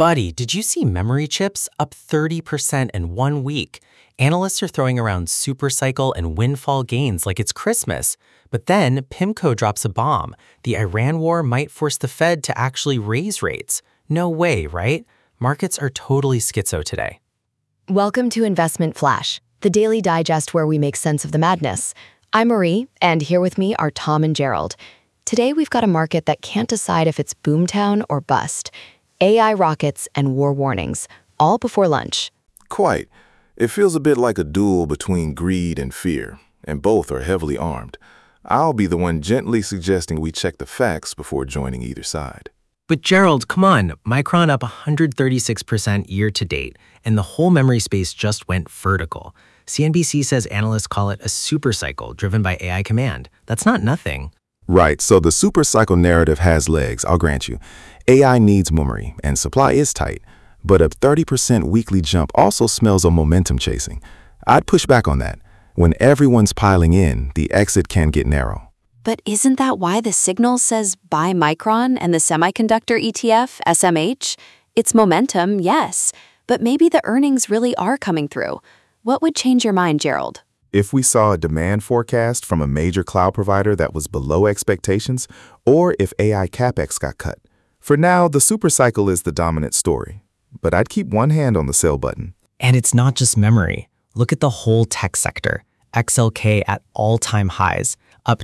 Buddy, did you see memory chips up 30% in 1 week? Analysts are throwing around supercycle and windfall gains like it's Christmas. But then PIMCO drops a bomb. The Iran war might force the Fed to actually raise rates. No way, right? Markets are totally schizo today. Welcome to Investment Flash, the daily digest where we make sense of the madness. I'm Marie, and here with me are Tom and Gerald. Today we've got a market that can't decide if it's boomtown or bust. AI rockets and war warnings, all before lunch. Quite. It feels a bit like a duel between greed and fear, and both are heavily armed. I'll be the one gently suggesting we check the facts before joining either side. But Gerald, come on, Micron up 136% year to date, and the whole memory space just went vertical. CNBC says analysts call it a supercycle driven by AI command. That's not nothing. Right, so the supercycle narrative has legs, I'll grant you. AI needs memory, and supply is tight. But a 30% weekly jump also smells of momentum chasing. I'd push back on that. When everyone's piling in, the exit can get narrow. But isn't that why the signal says buy Micron and the semiconductor ETF, SMH? It's momentum, yes, but maybe the earnings really are coming through. What would change your mind, Gerald? If we saw a demand forecast from a major cloud provider that was below expectations, or if AI CapEx got cut. For now, the supercycle is the dominant story, but I'd keep one hand on the sell button. And it's not just memory. Look at the whole tech sector. XLK at all-time highs, up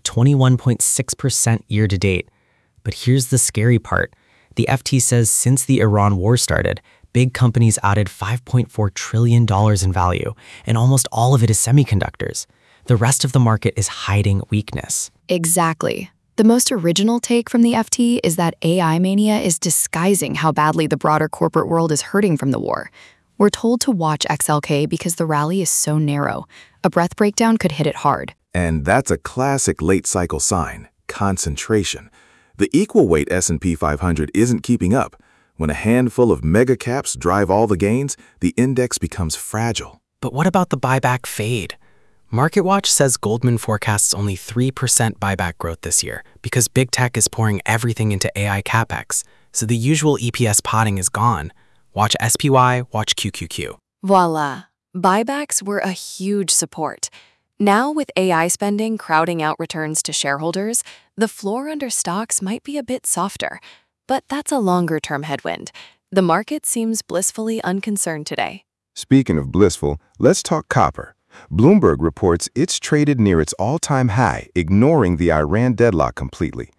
21.6% year to date. But here's the scary part. The FT says since the Iran war started, big companies added $5.4 trillion in value, and almost all of it is semiconductors. The rest of the market is hiding weakness. Exactly. The most original take from the FT is that AI mania is disguising how badly the broader corporate world is hurting from the war. We're told to watch XLK because the rally is so narrow. A breath breakdown could hit it hard. And that's a classic late-cycle sign, concentration. The equal-weight S&P 500 isn't keeping up. When a handful of mega caps drive all the gains, the index becomes fragile. But what about the buyback fade? MarketWatch says Goldman forecasts only 3% buyback growth this year because big tech is pouring everything into AI CapEx, so the usual EPS potting is gone. Watch SPY, watch QQQ. Voila. Buybacks were a huge support. Now, with AI spending crowding out returns to shareholders, the floor under stocks might be a bit softer. But that's a longer-term headwind. The market seems blissfully unconcerned today. Speaking of blissful, let's talk copper. Bloomberg reports it's traded near its all-time high, ignoring the Iran deadlock completely.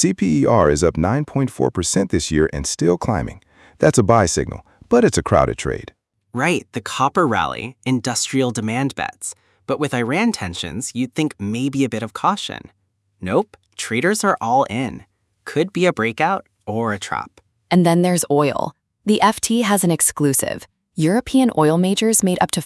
CPER is up 9.4% this year and still climbing. That's a buy signal, but it's a crowded trade. Right, the copper rally, industrial demand bets. But with Iran tensions, you'd think maybe a bit of caution. Nope, traders are all in. Could be a breakout or a trap. And then there's oil. The FT has an exclusive. European oil majors made up to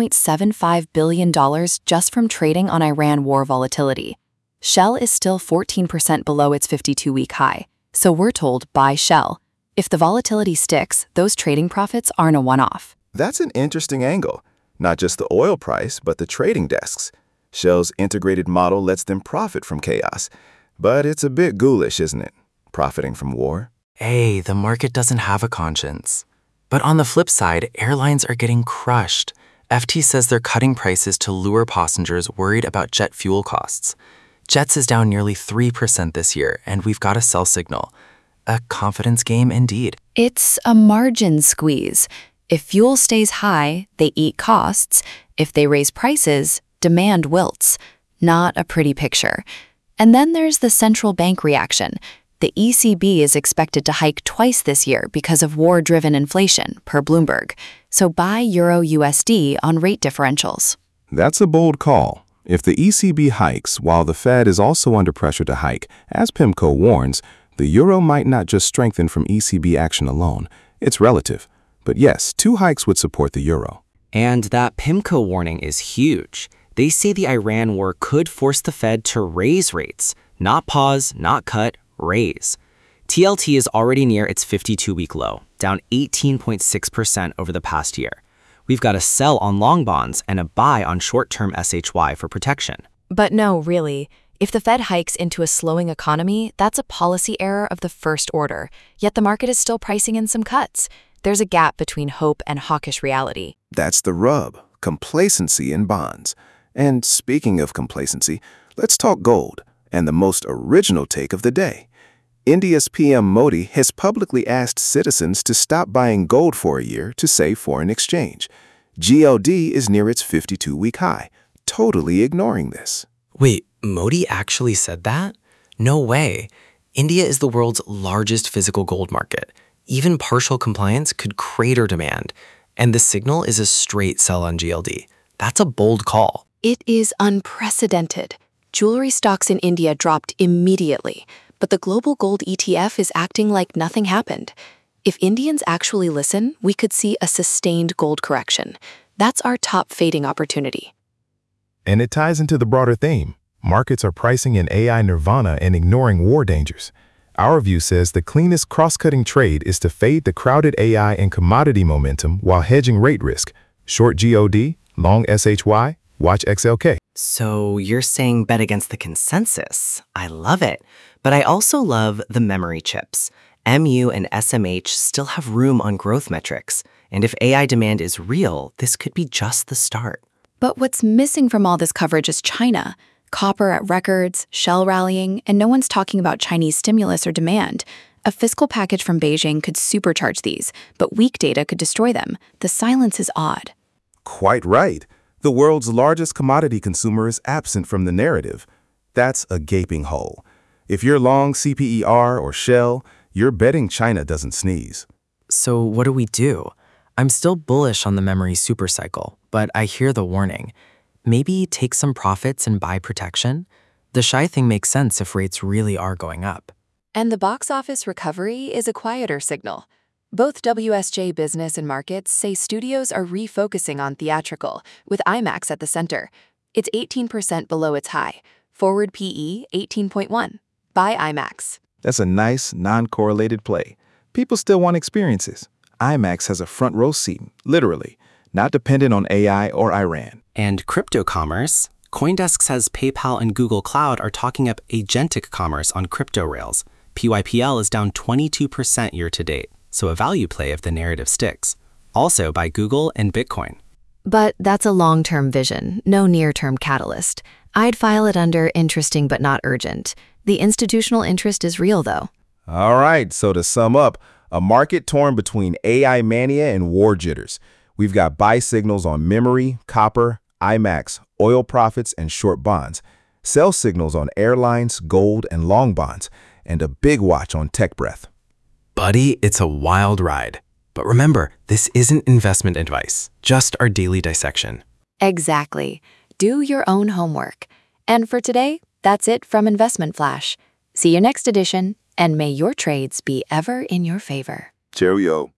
$4.75 billion just from trading on Iran war volatility. Shell is still 14% below its 52-week high, so we're told buy Shell. If the volatility sticks, those trading profits aren't a one-off. That's an interesting angle. Not just the oil price, but the trading desks. Shell's integrated model lets them profit from chaos. But it's a bit ghoulish, isn't it? Profiting from war. Hey, the market doesn't have a conscience. But on the flip side, airlines are getting crushed. FT says they're cutting prices to lure passengers worried about jet fuel costs. Jets is down nearly 3% this year, and we've got a sell signal. A confidence game indeed. It's a margin squeeze. If fuel stays high, they eat costs. If they raise prices, demand wilts. Not a pretty picture. And then there's the central bank reaction. The ECB is expected to hike twice this year because of war-driven inflation, per Bloomberg. So buy Euro USD on rate differentials. That's a bold call. If the ECB hikes while the Fed is also under pressure to hike, as PIMCO warns, the euro might not just strengthen from ECB action alone. It's relative. But yes, 2 hikes would support the euro. And that PIMCO warning is huge. They say the Iran war could force the Fed to raise rates. Not pause, not cut, raise. TLT is already near its 52-week low, down 18.6% over the past year. We've got a sell on long bonds and a buy on short-term SHY for protection. But no, really. If the Fed hikes into a slowing economy, that's a policy error of the first order, yet the market is still pricing in some cuts. There's a gap between hope and hawkish reality. That's the rub, complacency in bonds. And speaking of complacency, let's talk gold and the most original take of the day. India's PM Modi has publicly asked citizens to stop buying gold for a year to save foreign exchange. GLD is near its 52-week high, totally ignoring this. Wait, Modi actually said that? No way. India is the world's largest physical gold market. Even partial compliance could crater demand. And the signal is a straight sell on GLD. That's a bold call. It is unprecedented. Jewelry stocks in India dropped immediately, but the global gold ETF is acting like nothing happened. If Indians actually listen, we could see a sustained gold correction. That's our top fading opportunity. And it ties into the broader theme. Markets are pricing in AI nirvana and ignoring war dangers. Our view says the cleanest cross-cutting trade is to fade the crowded AI and commodity momentum while hedging rate risk. Short GOD, long SHY, watch XLK. So you're saying bet against the consensus. I love it. But I also love the memory chips. MU and SMH still have room on growth metrics. And if AI demand is real, this could be just the start. But what's missing from all this coverage is China. Copper at records, Shell rallying, and no one's talking about Chinese stimulus or demand. A fiscal package from Beijing could supercharge these, but weak data could destroy them. The silence is odd. Quite right. The world's largest commodity consumer is absent from the narrative. That's a gaping hole. If you're long CPER or Shell, you're betting China doesn't sneeze. So what do? I'm still bullish on the memory supercycle, but I hear the warning. Maybe take some profits and buy protection? The shy thing makes sense if rates really are going up. And the box office recovery is a quieter signal. Both WSJ Business and Markets say studios are refocusing on theatrical, with IMAX at the center. It's 18% below its high. Forward PE, 18.1. Buy IMAX. That's a nice, non-correlated play. People still want experiences. IMAX has a front row seat, literally, not dependent on AI or Iran. And crypto commerce? CoinDesk says PayPal and Google Cloud are talking up agentic commerce on crypto rails. PYPL is down 22% year to date, so a value play if the narrative sticks. Also by Google and Bitcoin. But that's a long-term vision, no near-term catalyst. I'd file it under interesting but not urgent. The institutional interest is real, though. All right, so to sum up, a market torn between AI mania and war jitters. We've got buy signals on memory, copper, IMAX, oil profits, and short bonds. Sell signals on airlines, gold, and long bonds. And a big watch on tech breath. Buddy, it's a wild ride. But remember, this isn't investment advice, just our daily dissection. Exactly. Do your own homework. And for today, that's it from Investment Flash. See you next edition, and may your trades be ever in your favor. Cheerio.